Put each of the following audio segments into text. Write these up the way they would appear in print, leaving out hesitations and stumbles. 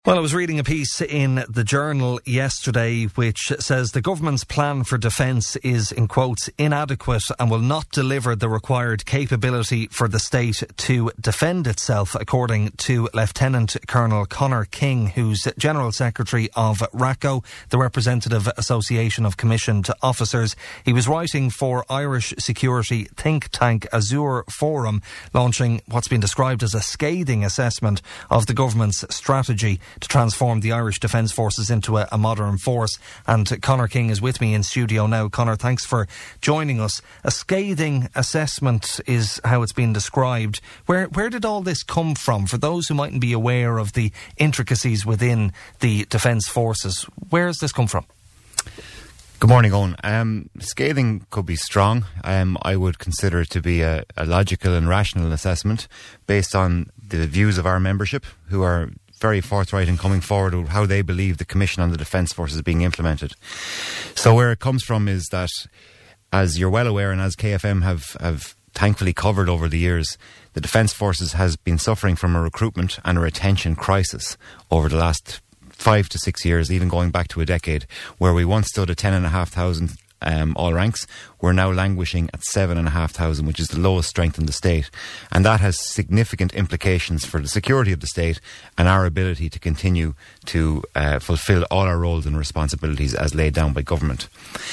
Well, I was reading a piece in the Journal yesterday which says the government's plan for defence is, in quotes, inadequate and will not deliver the required capability for the state to defend itself, according to Lieutenant Colonel Conor King, who's General Secretary of RACO, the Representative Association of Commissioned Officers. He was writing for Irish security think tank Azure Forum, launching what's been described as a scathing assessment of the government's strategy to transform the Irish Defence Forces into a modern force. And Conor King is with me in studio now. Conor, thanks for joining us. A scathing assessment is how it's been described. Where did all this come from? For those who mightn't be aware of the intricacies within the Defence Forces, where has this come from? Good morning, Owen. Scathing could be strong. I would consider it to be a logical and rational assessment based on the views of our membership, who are very forthright in coming forward with how they believe the Commission on the Defence Force is being implemented. So where it comes from is that, as you're well aware and as KFM have thankfully covered over the years, the Defence Forces has been suffering from a recruitment and a retention crisis over the last 5 to 6 years, even going back to a decade, where we once stood at 10,500 all ranks. We're now languishing at 7,500, which is the lowest strength in the state. And that has significant implications for the security of the state and our ability to continue to fulfil all our roles and responsibilities as laid down by government.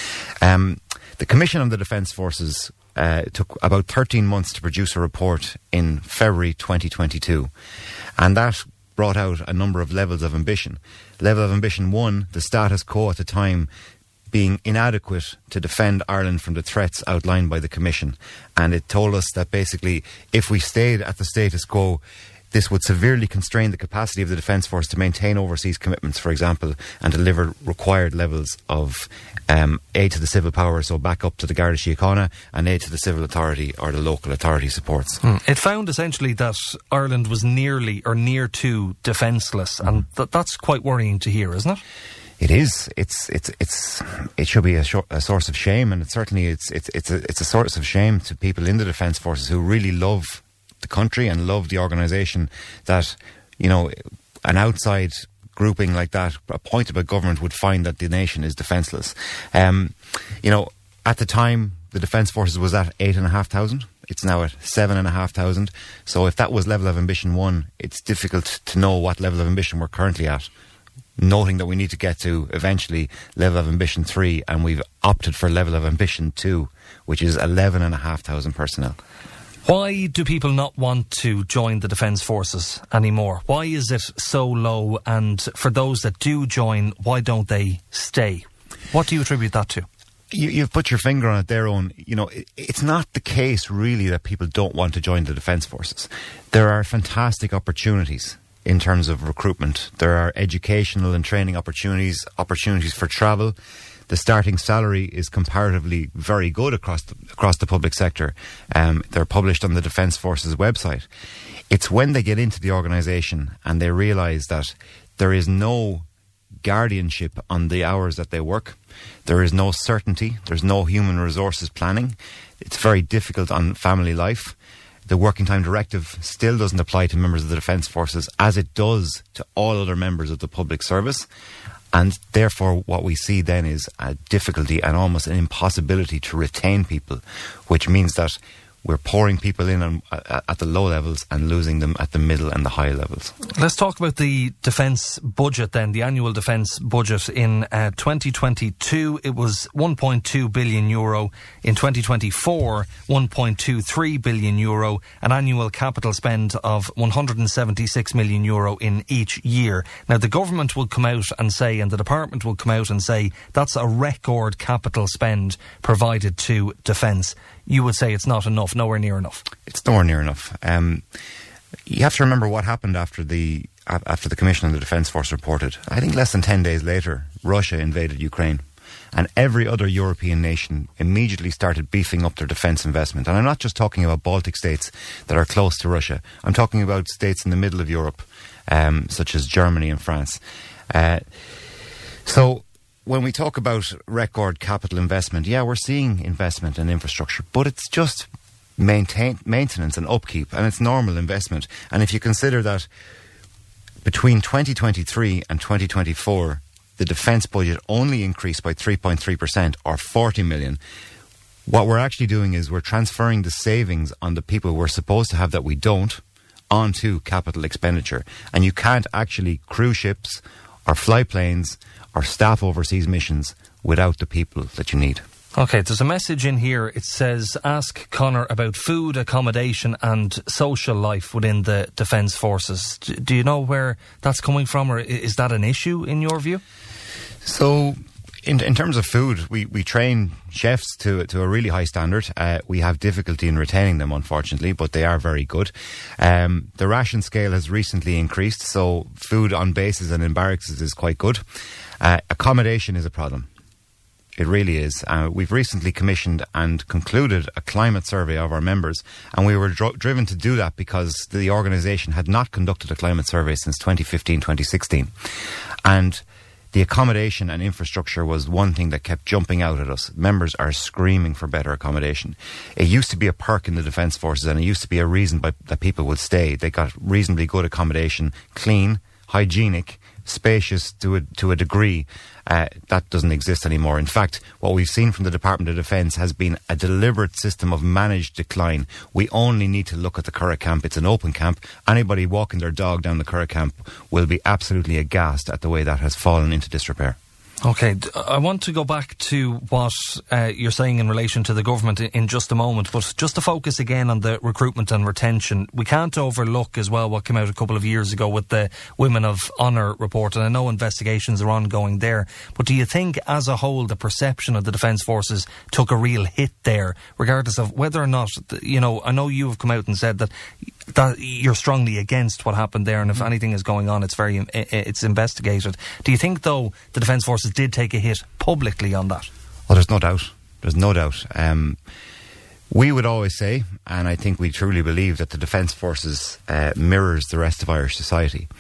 The Commission on the Defence Forces took about 13 months to produce a report in February 2022. And that brought out a number of levels of ambition. Level of ambition 1, the status quo at the time, being inadequate to defend Ireland from the threats outlined by the Commission. And it told us that basically, if we stayed at the status quo, this would severely constrain the capacity of the Defence Force to maintain overseas commitments, for example, and deliver required levels of aid to the civil power, so back up to the Garda Síochána, and aid to the civil authority or the local authority supports. It found essentially that Ireland was nearly or near to defenceless, and that's quite worrying to hear, isn't it? It is. It should be a source of shame, and it's a source of shame to people in the Defence Forces who really love the country and love the organisation, that, you know, an outside grouping like that appointed by government would find that the nation is defenceless. You know, at the time the Defence Forces was at 8,500. It's now at 7,500. So if that was level of ambition 1, it's difficult to know what level of ambition we're currently at, noting that we need to get to eventually level of ambition 3, and we've opted for level of ambition 2, which is 11,500 personnel. Why do people not want to join the Defence Forces anymore? Why is it so low? And for those that do join, why don't they stay? What do you attribute that to? You've put your finger on it there, Owen. You know, it's not the case really that people don't want to join the Defence Forces. There are fantastic opportunities in terms of recruitment. There are educational and training opportunities for travel. The starting salary is comparatively very good across the public sector. They're published on the Defence Forces website. It's when they get into the organisation and they realise that there is no guardianship on the hours that they work. There is no certainty. There's no human resources planning. It's very difficult on family life. The Working Time Directive still doesn't apply to members of the Defence Forces as it does to all other members of the public service. And therefore what we see then is a difficulty and almost an impossibility to retain people, which means that we're pouring people in at the low levels and losing them at the middle and the high levels. Let's talk about the defence budget then, the annual defence budget. In 2022, it was €1.2 billion. In 2024, €1.23 billion, an annual capital spend of €176 million in each year. Now, the government will come out and say, and the department will come out and say, that's a record capital spend provided to defence. You would say it's not enough, nowhere near enough. It's nowhere near enough. You have to remember what happened after the Commission on the Defence Force reported. I think less than 10 days later, Russia invaded Ukraine. And every other European nation immediately started beefing up their defence investment. And I'm not just talking about Baltic states that are close to Russia. I'm talking about states in the middle of Europe, such as Germany and France. So when we talk about record capital investment, yeah, we're seeing investment in infrastructure, but it's just maintenance and upkeep, and it's normal investment. And if you consider that Between 2023 and 2024, the defence budget only increased by 3.3% or 40 million. What we're actually doing is we're transferring the savings on the people we're supposed to have that we don't onto capital expenditure. And you can't actually cruise ships or fly planes or staff overseas missions without the people that you need. OK, there's a message in here. It says, ask Conor about food, accommodation and social life within the Defence Forces. Do you know where that's coming from, or is that an issue in your view? So, in terms of food, we train chefs to a really high standard. We have difficulty in retaining them, unfortunately, but they are very good. The ration scale has recently increased, so food on bases and in barracks is quite good. Accommodation is a problem. It really is. We've recently commissioned and concluded a climate survey of our members, and we were driven to do that because the organisation had not conducted a climate survey since 2015-2016. And the accommodation and infrastructure was one thing that kept jumping out at us. Members are screaming for better accommodation. It used to be a perk in the Defence Forces, and it used to be a reason that people would stay. They got reasonably good accommodation, clean, hygienic, spacious to a degree. That doesn't exist anymore. In fact, what we've seen from the Department of Defence has been a deliberate system of managed decline. We only need to look at the Curragh camp. It's an open camp. Anybody walking their dog down the Curragh camp will be absolutely aghast at the way that has fallen into disrepair. OK, I want to go back to what you're saying in relation to the government in just a moment, but just to focus again on the recruitment and retention, we can't overlook as well what came out a couple of years ago with the Women of Honour report, and I know investigations are ongoing there, but do you think as a whole the perception of the Defence Forces took a real hit there, regardless of whether or not, you know, I know you have come out and said that you're strongly against what happened there, and if anything is going on, it's investigated. Do you think, though, the Defence Forces did take a hit publicly on that? Well, there's no doubt. There's no doubt. We would always say, and I think we truly believe, that the Defence Forces mirrors the rest of Irish society.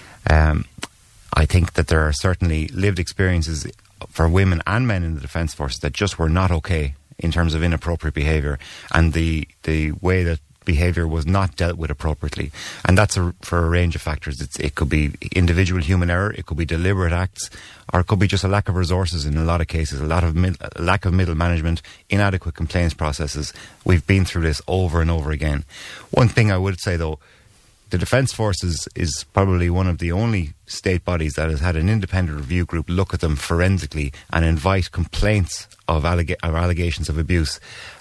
I think that there are certainly lived experiences for women and men in the Defence Forces that just were not okay in terms of inappropriate behaviour, and the way that behaviour was not dealt with appropriately. And that's for a range of factors. It could be individual human error, it could be deliberate acts, or it could be just a lack of resources in a lot of cases, a lack of middle management, inadequate complaints processes. We've been through this over and over again. One thing I would say, though, the Defence Forces is probably one of the only state bodies that has had an independent review group look at them forensically and invite complaints of allegations of abuse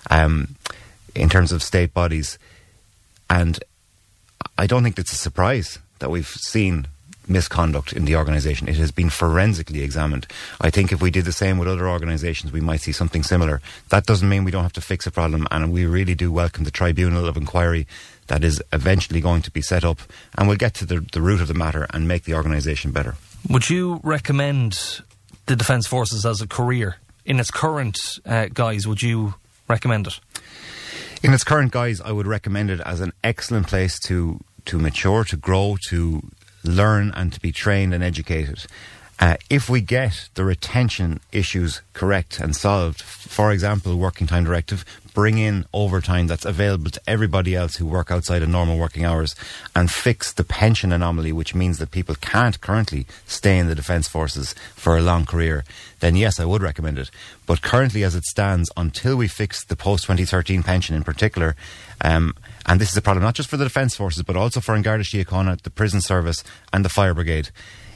in terms of state bodies. And I don't think it's a surprise that we've seen misconduct in the organisation. It has been forensically examined. I think if we did the same with other organisations, we might see something similar. That doesn't mean we don't have to fix a problem, and we really do welcome the tribunal of inquiry that is eventually going to be set up, and we'll get to the root of the matter and make the organisation better. Would you recommend the Defence Forces as a career? In its current guise, would you recommend it? In its current guise, I would recommend it as an excellent place to mature, to grow, to learn and to be trained and educated. If we get the retention issues correct and solved, for example, working time directive, bring in overtime that's available to everybody else who work outside of normal working hours, and fix the pension anomaly, which means that people can't currently stay in the Defence Forces for a long career, then yes, I would recommend it. But currently as it stands, until we fix the post-2013 pension in particular, and this is a problem not just for the Defence Forces but also for An Garda Síochána, the prison service and the fire brigade,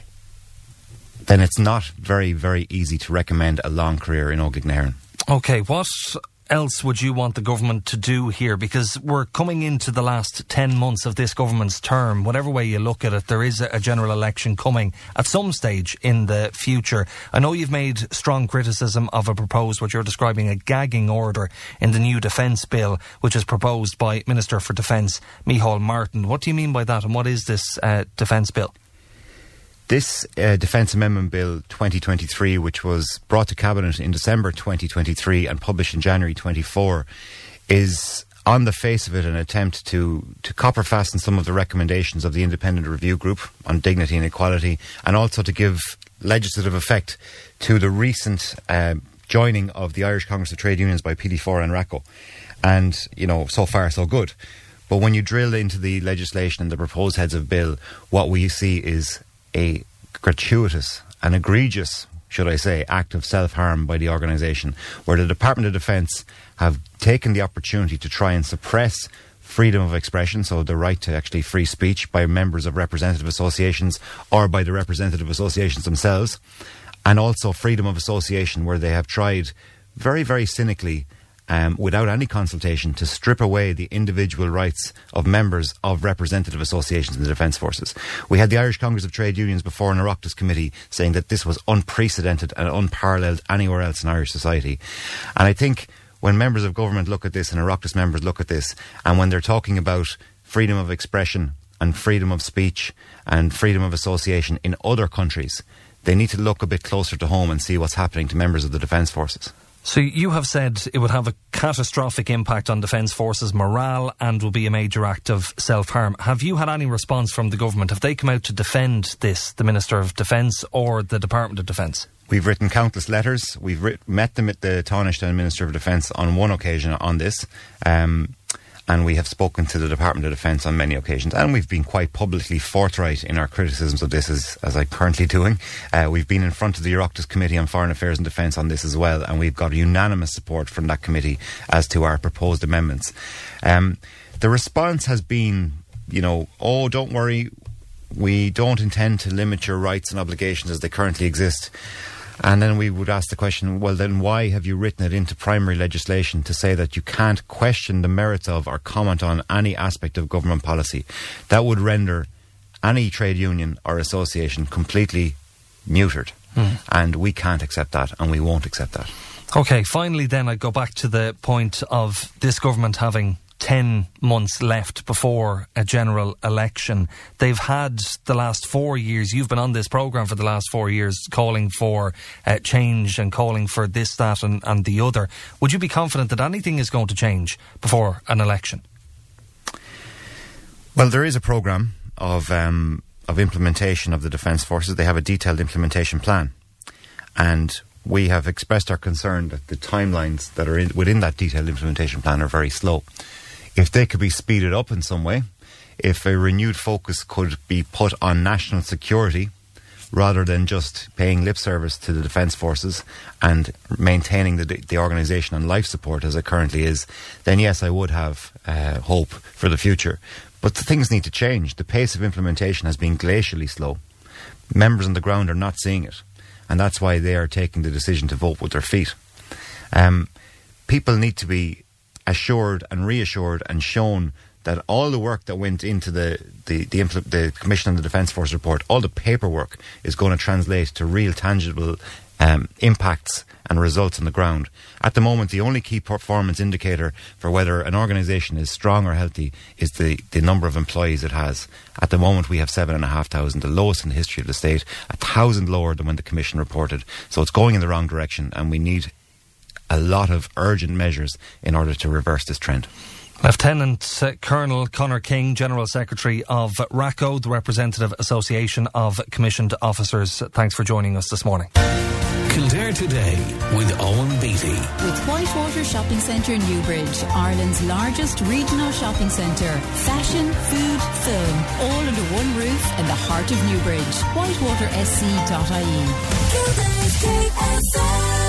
then it's not very, very easy to recommend a long career in Óglaigh na hÉireann. OK, what else would you want the government to do here? Because we're coming into the last 10 months of this government's term. Whatever way you look at it, there is a general election coming at some stage in the future. I know you've made strong criticism of a proposed, what you're describing, a gagging order in the new Defence Bill, which is proposed by Minister for Defence, Micheál Martin. What do you mean by that, and what is this Defence Bill? This Defence Amendment Bill 2023, which was brought to Cabinet in December 2023 and published in January 24, is on the face of it an attempt to copper fasten some of the recommendations of the Independent Review Group on dignity and equality, and also to give legislative effect to the recent joining of the Irish Congress of Trade Unions by PD4 and RACO. And, you know, so far so good. But when you drill into the legislation and the proposed heads of bill, what we see is a gratuitous and egregious, should I say, act of self-harm by the organisation, where the Department of Defence have taken the opportunity to try and suppress freedom of expression, so the right to actually free speech by members of representative associations or by the representative associations themselves, and also freedom of association, where they have tried very, very cynically, without any consultation, to strip away the individual rights of members of representative associations in the Defence Forces. We had the Irish Congress of Trade Unions before an Oireachtas committee saying that this was unprecedented and unparalleled anywhere else in Irish society. And I think when members of government look at this and Oireachtas members look at this, and when they're talking about freedom of expression and freedom of speech and freedom of association in other countries, they need to look a bit closer to home and see what's happening to members of the Defence Forces. So you have said it would have a catastrophic impact on Defence Forces morale and will be a major act of self-harm. Have you had any response from the government? Have they come out to defend this, the Minister of Defence or the Department of Defence? We've written countless letters. We've met them at the Taoiseach Minister of Defence on one occasion on this. And we have spoken to the Department of Defence on many occasions, and we've been quite publicly forthright in our criticisms of this, as I'm currently doing. We've been in front of the Oireachtas Committee on Foreign Affairs and Defence on this as well, and we've got unanimous support from that committee as to our proposed amendments. The response has been, oh, don't worry, we don't intend to limit your rights and obligations as they currently exist. And then we would ask the question, well, then why have you written it into primary legislation to say that you can't question the merits of or comment on any aspect of government policy? That would render any trade union or association completely neutered. And we can't accept that, and we won't accept that. OK, finally then I go back to the point of this government having 10 months left before a general election. They've had the last 4 years, you've been on this programme for the last 4 years, calling for change and calling for this, that and the other. Would you be confident that anything is going to change before an election? Well, there is a programme of implementation of the Defence Forces. They have a detailed implementation plan. And we have expressed our concern that the timelines that are within that detailed implementation plan are very slow. If they could be speeded up in some way, if a renewed focus could be put on national security rather than just paying lip service to the Defence Forces and maintaining the organisation on life support as it currently is, then yes, I would have hope for the future. But the things need to change. The pace of implementation has been glacially slow. Members on the ground are not seeing it, and that's why they are taking the decision to vote with their feet. People need to be assured and reassured and shown that all the work that went into the Commission on the Defence Force report, all the paperwork is going to translate to real tangible impacts and results on the ground. At the moment, the only key performance indicator for whether an organisation is strong or healthy is the number of employees it has. At the moment, we have 7,500, the lowest in the history of the state, 1,000 lower than when the Commission reported. So it's going in the wrong direction, and we need a lot of urgent measures in order to reverse this trend. Lieutenant Colonel Conor King, General Secretary of RACO, the Representative Association of Commissioned Officers. Thanks for joining us this morning. Kildare Today with Owen Beattie. With Whitewater Shopping Centre Newbridge, Ireland's largest regional shopping centre. Fashion, food, film, all under one roof in the heart of Newbridge. WhitewaterSC.ie. Kildare's KSM.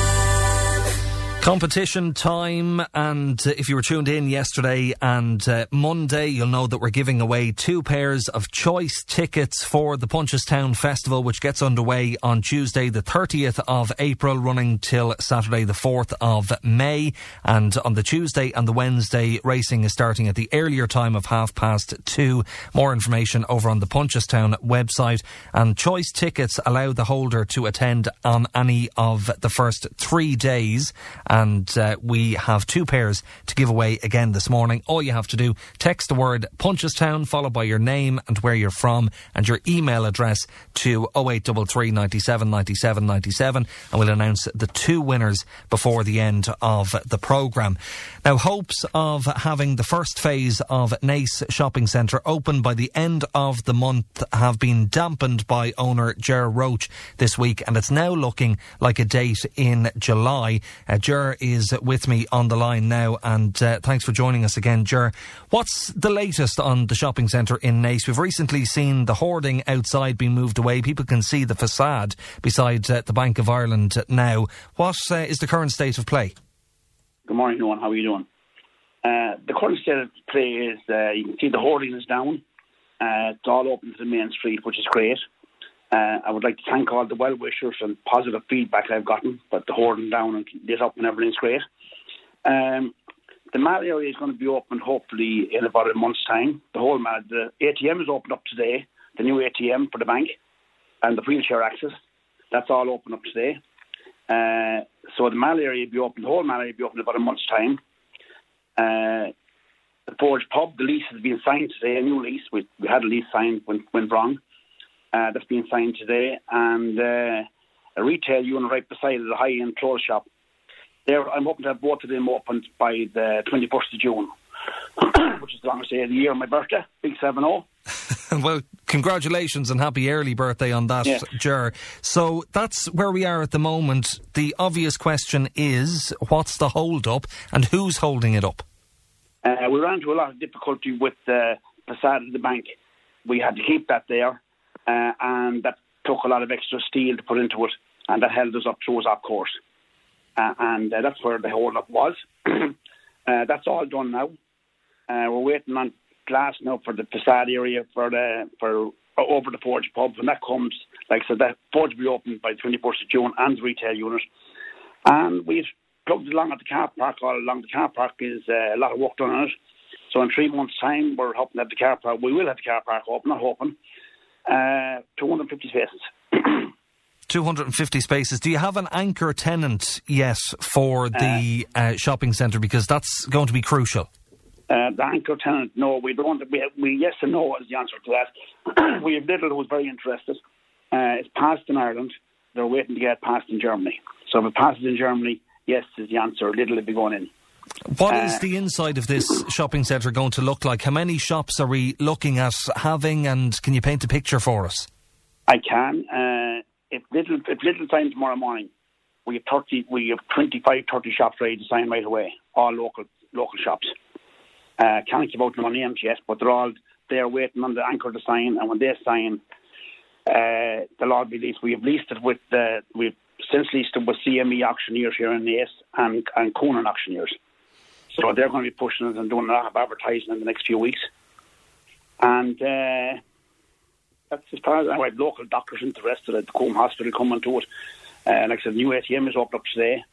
Competition time, and if you were tuned in yesterday and Monday, you'll know that we're giving away 2 pairs of choice tickets for the Punchestown Festival, which gets underway on Tuesday the 30th of April, running till Saturday the 4th of May. And on the Tuesday and the Wednesday, racing is starting at the earlier time of 2:30. More information over on the Punchestown website. And choice tickets allow the holder to attend on any of the first 3 days. And we have 2 pairs to give away again this morning. All you have to do, text the word Punchestown followed by your name and where you're from and your email address to 0833 97 97 97, and we'll announce the 2 winners before the end of the programme. Now, hopes of having the first phase of Naas Shopping Centre open by the end of the month have been dampened by owner Ger Roach this week, and it's now looking like a date in July. Ger Ger is with me on the line now, and thanks for joining us again, Ger. What's the latest on the shopping centre in Naas? We've recently seen the hoarding outside being moved away. People can see the facade beside the Bank of Ireland now. What is the current state of play? Good morning, Ewan. How are you doing? The current state of play is you can see the hoarding is down. It's all open to the main street, which is great. I would like to thank all the well-wishers and positive feedback I've gotten, but the hoarding down and lit up and everything's great. The mall area is going to be open hopefully in about a month's time. The whole mall, the ATM is opened up today, the new ATM for the bank, and the wheelchair access. That's all open up today. So the mall area will be open, the whole mall area will be open in about a month's time. The Forge Pub, the lease has been signed today, a new lease. We had a lease signed when wrong. That's been signed today, and a retail unit right beside it, a high-end clothes shop. I'm hoping to have both of them opened by the 21st of June, which is the longest day of the year, my birthday, big 7-0. Well, congratulations and happy early birthday on that, yes. Ger. So that's where we are at the moment. The obvious question is, what's the hold-up and who's holding it up? We ran into a lot of difficulty with the facade of the bank. We had to keep that there. And that took a lot of extra steel to put into it, and that held us up, threw us off course. And that's where the hold-up was. That's all done now. We're waiting on glass now for the facade area for over the Forge Pub. When that comes, like I said, that Forge will be open by the 21st of June and the retail unit. And we've plugged along at the car park. All along the car park is a lot of work done on it. So in 3 months' time, we're hoping to have the car park. We will have the car park open, not hoping. 250 spaces. 250 spaces. Do you have an anchor tenant yet for the shopping centre? Because that's going to be crucial. The anchor tenant, no, we don't. We yes and no is the answer to that. We have Lidl who was very interested. It's passed in Ireland. They're waiting to get passed in Germany. So if it passes in Germany, yes is the answer. Lidl will be going in. What is the inside of this shopping centre going to look like? How many shops are we looking at having, and can you paint a picture for us? I can. If Lidl signs tomorrow morning, we have 25, 30 shops ready to sign right away, all local shops. Can't give out no names yet, but they're all there waiting on the anchor to sign, and when they sign, they'll all be leased. We have leased it with we've since leased it with CME auctioneers here in Naas and Conan auctioneers. So they're going to be pushing it and doing a lot of advertising in the next few weeks. And that's as far as I have local doctors interested at the Coombe Hospital coming to it. Like I said, the new ATM is opened up today.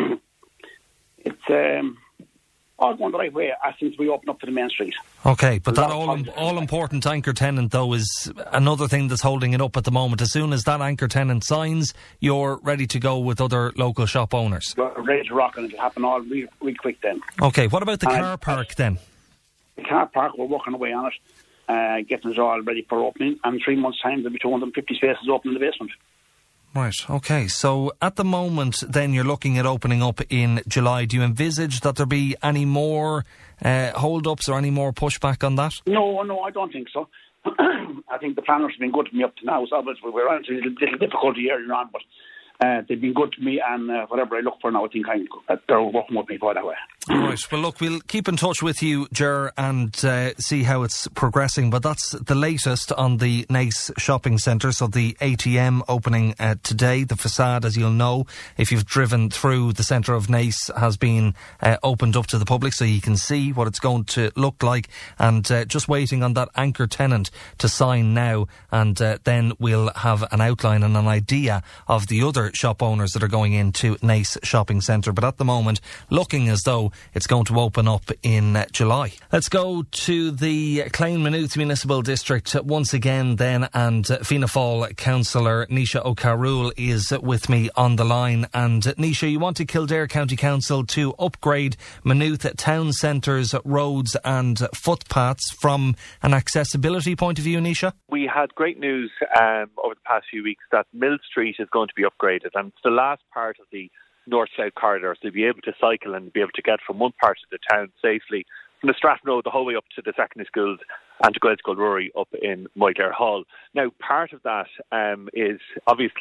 It's all going the right way since we opened up to the main street. Okay, but that all-important anchor tenant, though, is another thing that's holding it up at the moment. As soon as that anchor tenant signs, you're ready to go with other local shop owners. We're ready to rock, and it'll happen all real quick then. Okay, what about the car park then? The car park, we're working away on it, getting it all ready for opening. And in 3 months' time, there'll be 250 spaces open in the basement. Right, okay. So at the moment, then, you're looking at opening up in July. Do you envisage that there be any more hold-ups or any more pushback on that? No, I don't think so. I think the planners have been good to me up to now. So obviously we're on a little difficulty earlier on, but they've been good to me, and whatever I look for now, I think they're working with me quite that way. All right. Well, look, we'll keep in touch with you, Ger, and see how it's progressing. But that's the latest on the Naas Shopping Centre. So the ATM opening today. The facade, as you'll know, if you've driven through the centre of Naas, has been opened up to the public, so you can see what it's going to look like. And just waiting on that anchor tenant to sign now, and then we'll have an outline and an idea of the other shop owners that are going into Naas Shopping Centre. But at the moment, looking as though it's going to open up in July. Let's go to the Clane Maynooth Municipal District once again then, and Fianna Fáil councillor Naoise O'Carroll is with me on the line. And Naoise, you wanted Kildare County Council to upgrade Maynooth town centres, roads and footpaths from an accessibility point of view, Naoise? We had great news over the past few weeks that Mill Street is going to be upgraded, and it's the last part of the north-south corridor, so you'll be able to cycle and be able to get from one part of the town safely from the Stratton Road the whole way up to the secondary schools and to Gaelscoil Rory up in Moyglare Hall. Now, part of that is obviously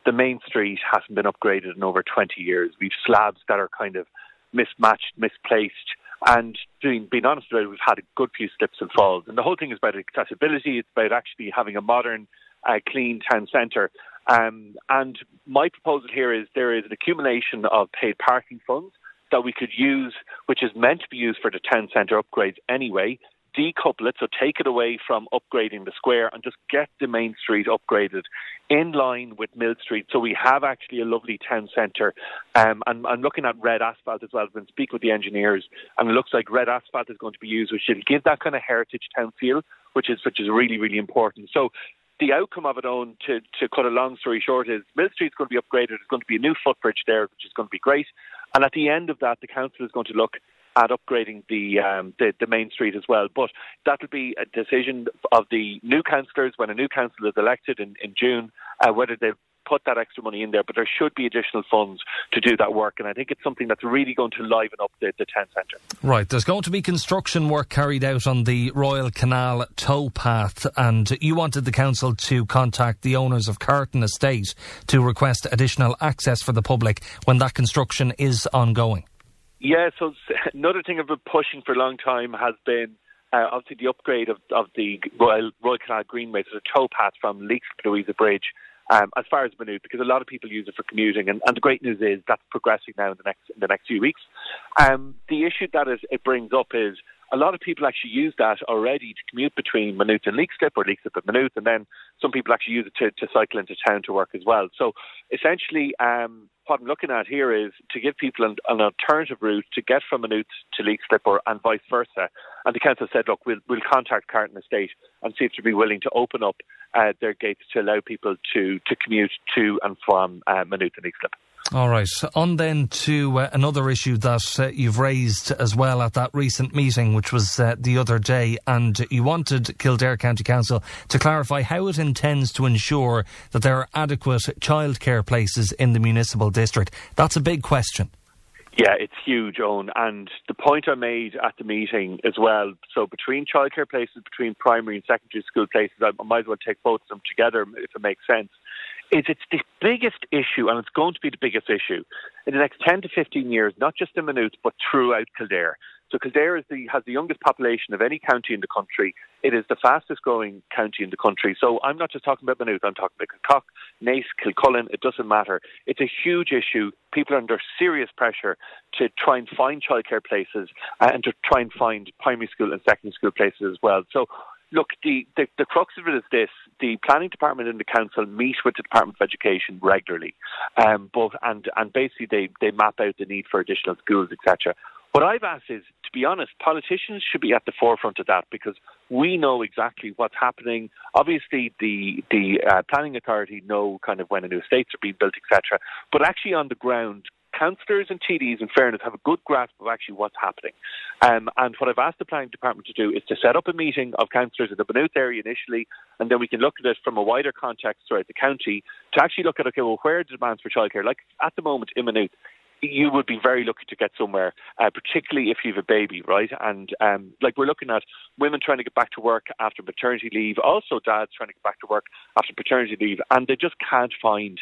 the main street hasn't been upgraded in over 20 years. We've slabs that are kind of mismatched, misplaced, and being honest about it, we've had a good few slips and falls. And the whole thing is about accessibility. It's about actually having a modern, clean town centre. And my proposal here is there is an accumulation of paid parking funds that we could use, which is meant to be used for the town centre upgrades anyway, decouple it, so take it away from upgrading the square and just get the main street upgraded in line with Mill Street, so we have actually a lovely town centre. I'm looking at red asphalt as well. I've been speaking with the engineers, and it looks like red asphalt is going to be used, which will give that kind of heritage town feel, which is really, really important. So the outcome of it, Owen, to cut a long story short, is Mill Street's going to be upgraded. There's going to be a new footbridge there, which is going to be great. And at the end of that, the council is going to look at upgrading the main street as well. But that will be a decision of the new councillors when a new council is elected in June, whether they put that extra money in there. But there should be additional funds to do that work. And I think it's something that's really going to liven up the town centre. Right. There's going to be construction work carried out on the Royal Canal towpath. And you wanted the council to contact the owners of Curtin Estate to request additional access for the public when that construction is ongoing. Yeah, so another thing I've been pushing for a long time has been obviously the upgrade of the Royal Canal Greenway to the towpath from Leaks to Louisa Bridge as far as Maynooth, because a lot of people use it for commuting, and the great news is that's progressing now in the next few weeks. The issue that it brings up is a lot of people actually use that already to commute between Maynooth and Leixlip, or Leixlip and Maynooth, and then some people actually use it to cycle into town to work as well. So essentially, what I'm looking at here is to give people an alternative route to get from Maynooth to Leixlip and vice versa. And the council said, look, we'll contact Curtin Estate and see if they'll be willing to open up their gates to allow people to commute to and from Maynooth and Leixlip. All right. On then to another issue that you've raised as well at that recent meeting, which was the other day, and you wanted Kildare County Council to clarify how it intends to ensure that there are adequate childcare places in the municipal district. That's a big question. Yeah, it's huge, Owen. And the point I made at the meeting as well, so between childcare places, between primary and secondary school places, I might as well take both of them together if it makes sense. It's the biggest issue, and it's going to be the biggest issue in the next 10 to 15 years, not just in Maynooth, but throughout Kildare. So Kildare has the youngest population of any county in the country. It is the fastest growing county in the country. So I'm not just talking about Maynooth, I'm talking about Kilcock, Naas, Kilcullen, it doesn't matter. It's a huge issue. People are under serious pressure to try and find childcare places and to try and find primary school and secondary school places as well. So look, the crux of it is this. The planning department and the council meet with the Department of Education regularly, and basically they map out the need for additional schools, etc. What I've asked is, to be honest, politicians should be at the forefront of that, because we know exactly what's happening. Obviously, the planning authority know kind of when new estates are being built, etc. But actually on the ground, councillors and TDs, in fairness, have a good grasp of actually what's happening. And what I've asked the planning department to do is to set up a meeting of councillors in the Maynooth area initially, and then we can look at it from a wider context throughout the county to actually look at, okay, well, where are the demands for childcare? Like at the moment in Maynooth, you would be very lucky to get somewhere, particularly if you have a baby, right? And like we're looking at women trying to get back to work after maternity leave, also dads trying to get back to work after paternity leave, and they just can't find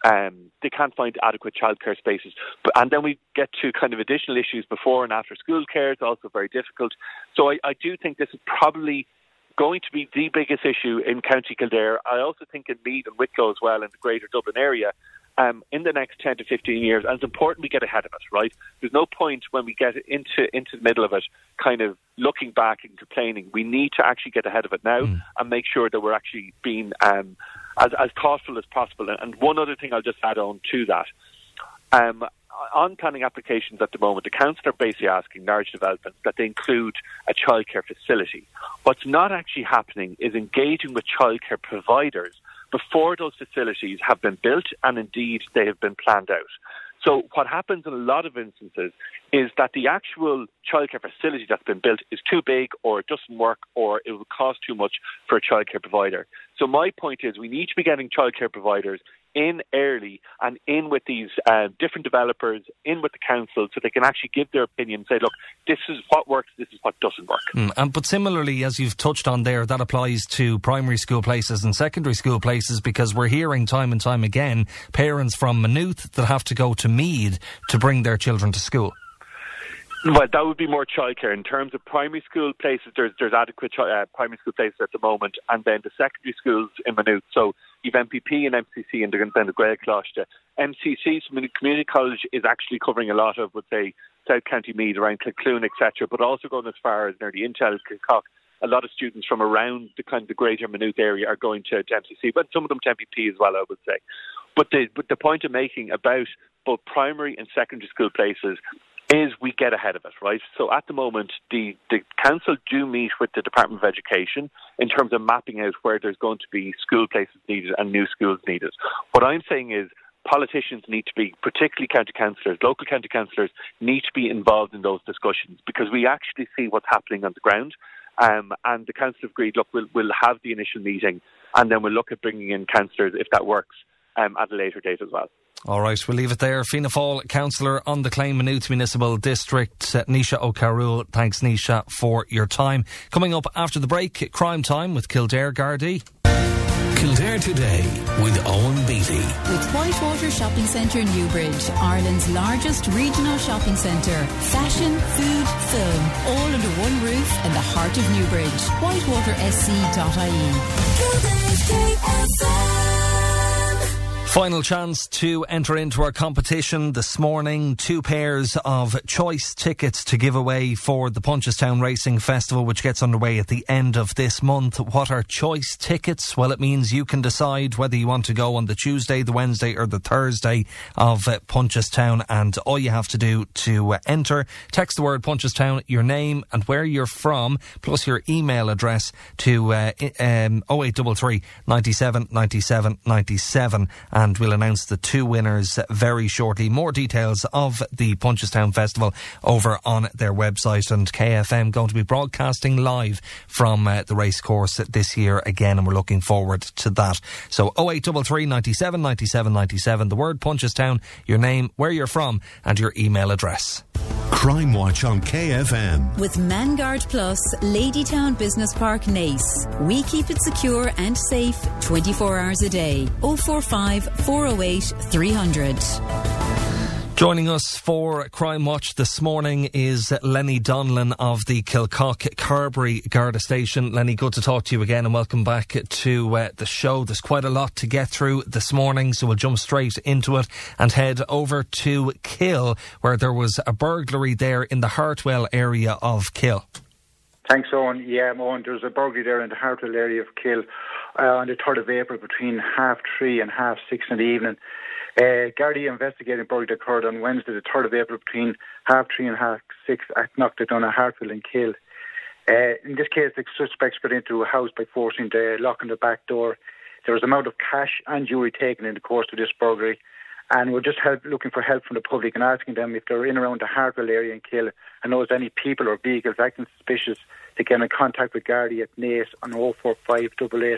adequate childcare spaces. And then we get to kind of additional issues before and after school care. It's also very difficult. So I do think this is probably going to be the biggest issue in County Kildare. I also think in Meath and Wicklow as well, in the greater Dublin area, in the next 10 to 15 years. And it's important we get ahead of it, right? There's no point when we get into the middle of it kind of looking back and complaining. We need to actually get ahead of it now and make sure that we're actually being as thoughtful as possible. And one other thing I'll just add on to that. On planning applications at the moment, the council are basically asking large developments that they include a childcare facility. What's not actually happening is engaging with childcare providers before those facilities have been built and indeed they have been planned out. So what happens in a lot of instances is that the actual childcare facility that's been built is too big, or it doesn't work, or it will cost too much for a childcare provider. So my point is we need to be getting childcare providers in early and in with these different developers, in with the council, so they can actually give their opinion, say, look, this is what works, this is what doesn't work. But similarly, as you've touched on there, that applies to primary school places and secondary school places, because we're hearing time and time again parents from Maynooth that have to go to Meath to bring their children to school. Well, that would be more childcare. In terms of primary school places, there's adequate primary school places at the moment, and then the secondary schools in Maynooth. So you've MPP and MCC, and then the Gael Cloisteach. MCC, so Maynooth Community College, is actually covering a lot of, would say, South County Meath, around Kilcloon, etc., but also going as far as nearly Intel, Kilcock. A lot of students from around the kind of the greater Maynooth area are going to MCC, but some of them to MPP as well, I would say. But the point I'm making about both primary and secondary school places is we get ahead of it, right? So at the moment, the council do meet with the Department of Education in terms of mapping out where there's going to be school places needed and new schools needed. What I'm saying is politicians need to be, particularly county councillors, local county councillors, need to be involved in those discussions, because we actually see what's happening on the ground. And the council agreed, look, we'll have the initial meeting, and then we'll look at bringing in councillors if that works at a later date as well. All right, we'll leave it there. Fianna Fáil councillor on the Clay Maynooth Municipal District, Nisha O'Carroll. Thanks, Nisha, for your time. Coming up after the break, Crime Time with Kildare Gardaí. Kildare Today with Owen Beatty. With Whitewater Shopping Centre Newbridge, Ireland's largest regional shopping centre. Fashion, food, film, all under one roof in the heart of Newbridge. whitewatersc.ie. Final chance to enter into our competition this morning. 2 pairs of choice tickets to give away for the Punchestown Racing Festival, which gets underway at the end of this month. What are choice tickets? Well, it means you can decide whether you want to go on the Tuesday, the Wednesday or the Thursday of Punchestown, and all you have to do to enter, text the word Punchestown, your name and where you're from, plus your email address to 0833 97 97 97, and we'll announce the 2 winners very shortly. More details of the Punchestown Festival over on their website, and KFM going to be broadcasting live from the racecourse this year again, and we're looking forward to that. So 0833 97 97 97, the word Punchestown, your name, where you're from and your email address. Crime Watch on KFM. With Manguard Plus, Ladytown Business Park, Naas. We keep it secure and safe 24 hours a day. 045 408 300. Joining us for Crime Watch this morning is Lenny Donlan of the Kilcock Carbery Garda Station. Lenny, good to talk to you again, and welcome back to the show. There's quite a lot to get through this morning, so we'll jump straight into it and head over to Kill, where there was a burglary there in the Hartwell area of Kill. Thanks, Owen. Yeah, Owen, there's a burglary there in the Hartwell area of Kill on the 3rd of April between 3:30 and 6:30 in the evening. Gardaí investigating burglary occurred on Wednesday, the 3rd of April, between 3:30 and 6:30 at Knockdown at Hartwell in Kill. In this case, the suspects got into a house by forcing the lock on the back door. There was an amount of cash and jewellery taken in the course of this burglary, and we're just looking for help from the public and asking them if they're in around the Hartwell area in Kill and knows any people or vehicles acting suspicious to get in contact with Gardaí at Naas on 045 88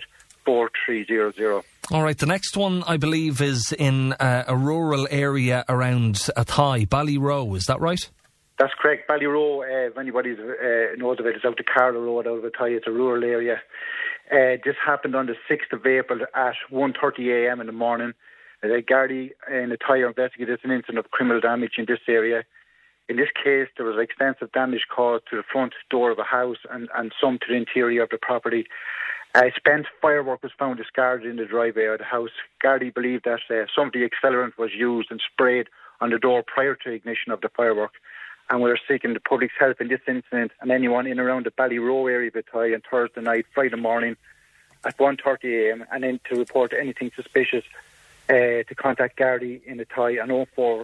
4300. All right, the next one, I believe, is in a rural area around Athy, Ballyroe, is that right? That's correct. Ballyroe, if anybody knows of it, is out to Carlow Road out of Athy. It's a rural area. This happened on the 6th of April at 1:30am in the morning. Gardaí in Athy are investigating an incident of criminal damage in this area. In this case, there was extensive damage caused to the front door of a house and some to the interior of the property. Spent firework was found discarded in the driveway of the house. Gardaí believed that some of the accelerant was used and sprayed on the door prior to ignition of the firework. And we're seeking the public's help in this incident and anyone in around the Ballyroe area of Athy on Thursday night, Friday morning at 1:30am, and then to report anything suspicious to contact Gardaí in Athy on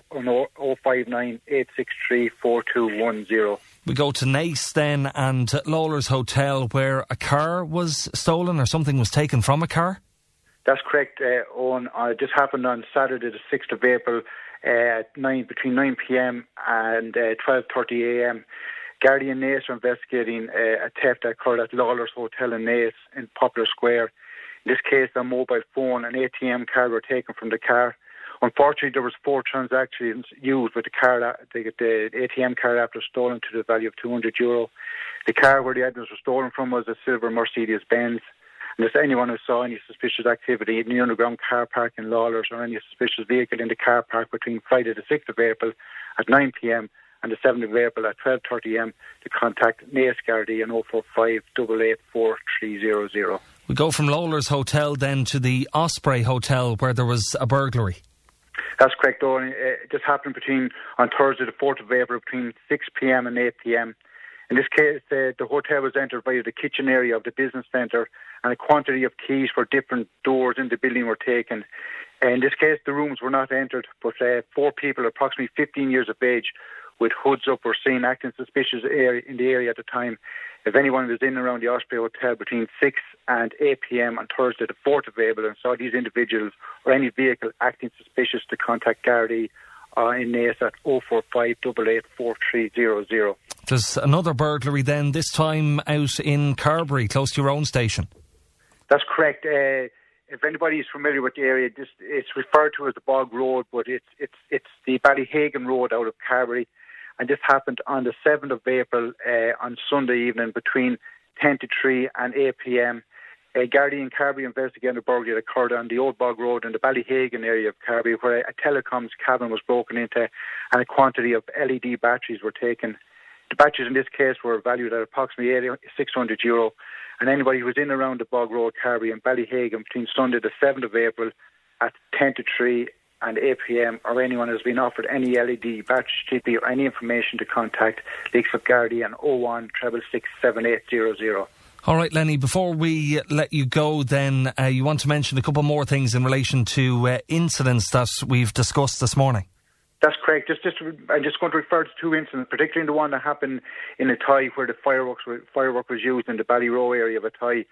059 863 4210. We go to Naas then, and Lawler's Hotel, where a car was stolen or something was taken from a car? That's correct, Owen. This happened on Saturday the 6th of April between 9pm and 12:30am. Gardaí in Naas are investigating a theft that occurred at Lawler's Hotel in Naas in Poplar Square. In this case, their mobile phone and ATM card were taken from the car. Unfortunately, there was 4 transactions used with the car, the ATM card after stolen to the value of €200. The car where the items were stolen from was a silver Mercedes-Benz. And if anyone who saw any suspicious activity in the underground car park in Lawlers or any suspicious vehicle in the car park between Friday the 6th of April at 9 p.m. and the 7th of April at 12:30 a.m. to contact Naas Gardaí on 045 884 300. We go from Lawlers Hotel then to the Osprey Hotel where there was a burglary. That's correct, Owen. This happened on Thursday the 4th of April between 6 p.m. and 8 p.m. In this case, the hotel was entered via the kitchen area of the business centre, and a quantity of keys for different doors in the building were taken. In this case, the rooms were not entered, but 4 people, approximately 15 years of age, with hoods up, were seen acting suspicious in the area at the time. If anyone was in and around the Osprey Hotel between 6 and 8 p.m. on Thursday the 4th of April and saw these individuals or any vehicle acting suspicious, to contact Gardaí in Naas at 045 884 300. There's another burglary then, this time out in Carbery, close to your own station. That's correct. If anybody is familiar with the area, it's referred to as the Bog Road, but it's the Ballyhagan Road out of Carbery. And this happened on the 7th of April on Sunday evening between 10 to 3 and 8 p.m. Gardaí in Carbery investigated a burglary that occurred on the Old Bog Road in the Ballyhagan area of Carbery, where a telecoms cabin was broken into and a quantity of LED batteries were taken. The batteries in this case were valued at approximately €600. And anybody who was in and around the Bog Road, Carbery and Ballyhagan between Sunday the 7th of April at 10 to 3 and 8 p.m. or anyone has been offered any LED battery GP or any information, to contact Leixlip Gardaí on 01 666 7800. All right, Lenny, before we let you go then, you want to mention a couple more things in relation to incidents that we've discussed this morning. That's correct. I'm just going to refer to 2 incidents, particularly the one that happened in Athy, where the firework was used in the Ballyroe area of Athy.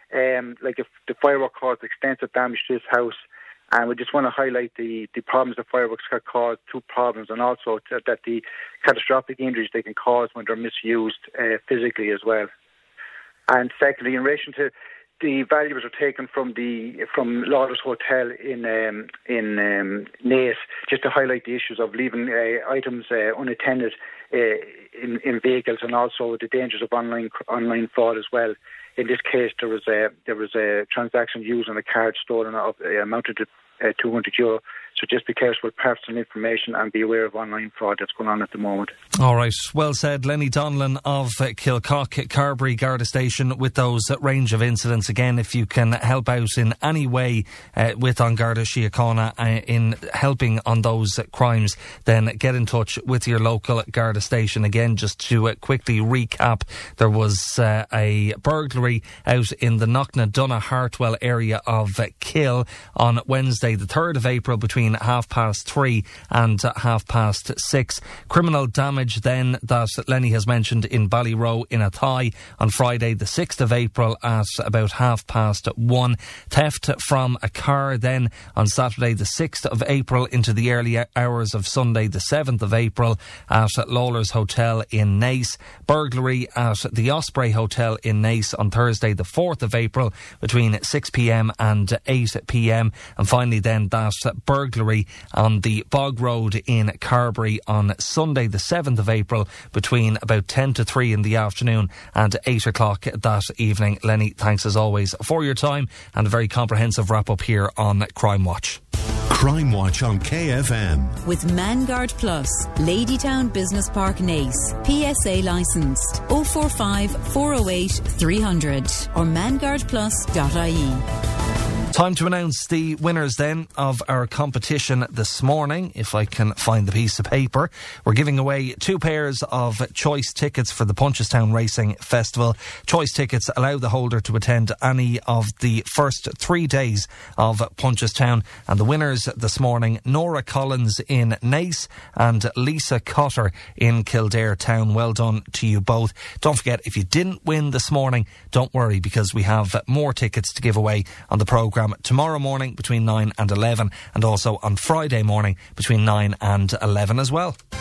If the firework caused extensive damage to this house, and we just want to highlight the problems the fireworks can cause, 2 problems, and also that the catastrophic injuries they can cause when they're misused physically as well. And secondly, in relation to the valuables are taken from Lawlers Hotel in Naas, just to highlight the issues of leaving items unattended in vehicles, and also the dangers of online fraud as well. In this case, there was a transaction used on a card stolen amounted to €200. So just be careful with personal information and be aware of online fraud that's going on at the moment. All right, well said. Lenny Donlan of Kilcock, Carbery Garda Station, with those range of incidents. Again, if you can help out in any way with An Garda Síochána in helping on those crimes, then get in touch with your local Garda Station. Again, just to quickly recap, there was a burglary out in the Knocknadunna Hartwell area of Kill on Wednesday the 3rd of April between 3:30 and 6:30. Criminal damage then that Lenny has mentioned in Ballyroe in Athy on Friday the 6th of April at about 1:30. Theft from a car then on Saturday the 6th of April into the early hours of Sunday the 7th of April at Lawlers Hotel in Naas. Burglary at the Osprey Hotel in Naas on Thursday the 4th of April between 6 p.m. and 8 p.m. And finally then that burglary on the Bog Road in Carbery on Sunday the 7th of April between about 10 to 3 in the afternoon and 8 o'clock that evening. Lenny, thanks as always for your time and a very comprehensive wrap up here on Crime Watch. Crime Watch on KFM. With Manguard Plus, Ladytown Business Park Naas. PSA licensed 045 408 300 or manguardplus.ie. Time to announce the winners then of our competition this morning. If I can find the piece of paper, we're giving away 2 pairs of choice tickets for the Punchestown Racing Festival. Choice tickets allow the holder to attend any of the first 3 days of Punchestown. And the winners this morning, Nora Collins in Naas and Lisa Cotter in Kildare Town. Well done to you both. Don't forget, if you didn't win this morning, don't worry, because we have more tickets to give away on the programme tomorrow morning between 9 and 11, and also on Friday morning between 9 and 11 as well.